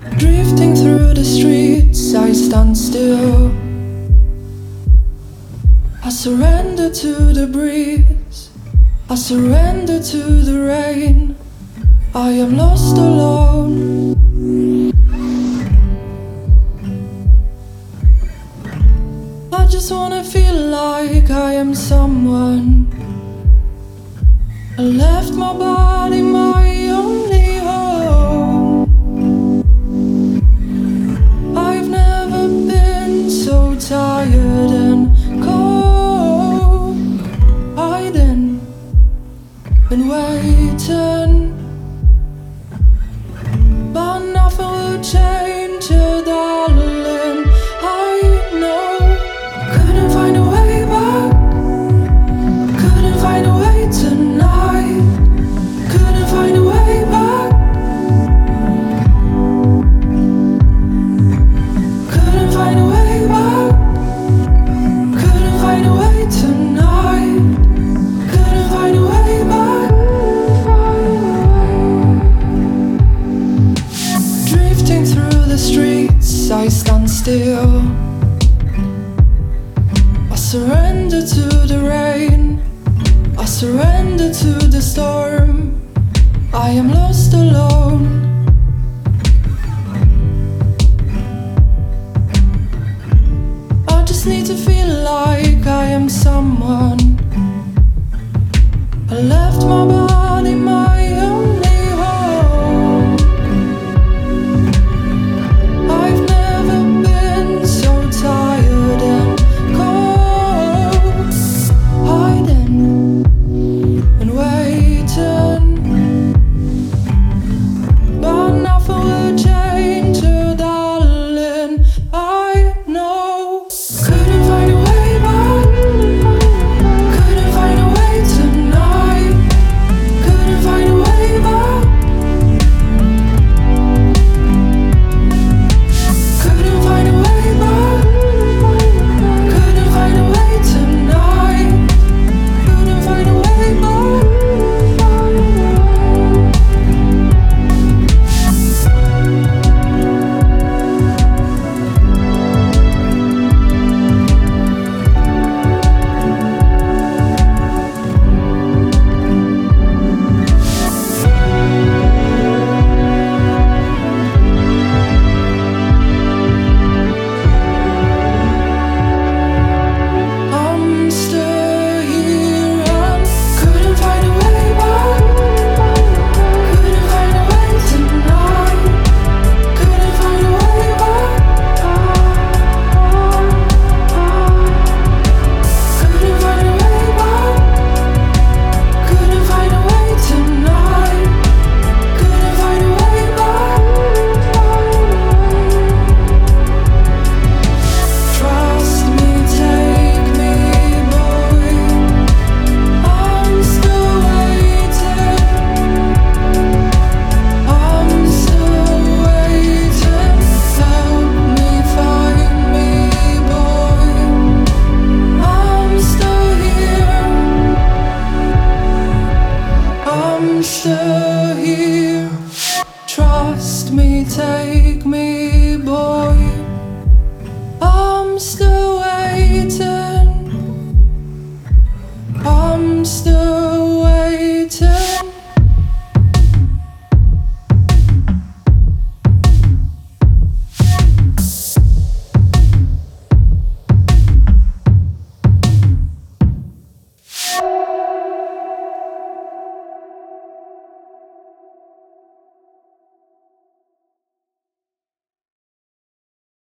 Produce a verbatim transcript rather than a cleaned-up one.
Drifting through the streets, I stand still. I surrender to the breeze, I surrender to the rain. I am lost alone. I just wanna feel like I am someone. I left my body, my only home. I've never been so tired and cold. Hiding and waiting, but nothing will change it, darling. I know. Couldn't find a way back, couldn't find a way tonight, couldn't find a way back, couldn't find a way back, couldn't find a way tonight, couldn't find a way back. Drifting through the streets, I stand still. I surrender to the rain, I surrender to the storm. I am lost alone. I just need to feel like I am someone. I left my body, my only home. I've never been so tired and cold. Hiding and waiting, but nothing will change it, darling. I know. Couldn't find a way back, couldn't find a way tonight, couldn't find a way back, couldn't find a way back, couldn't find a way tonight, couldn't find a way back. I'm still here and couldn't find a way back, couldn't find a way tonight, couldn't find a way back, couldn't find a way back, couldn't find a way tonight, couldn't find a way back. Trust me, take me, boy. I'm still waiting. I'm still waiting. Help me find me, boy. I'm still here. I'm still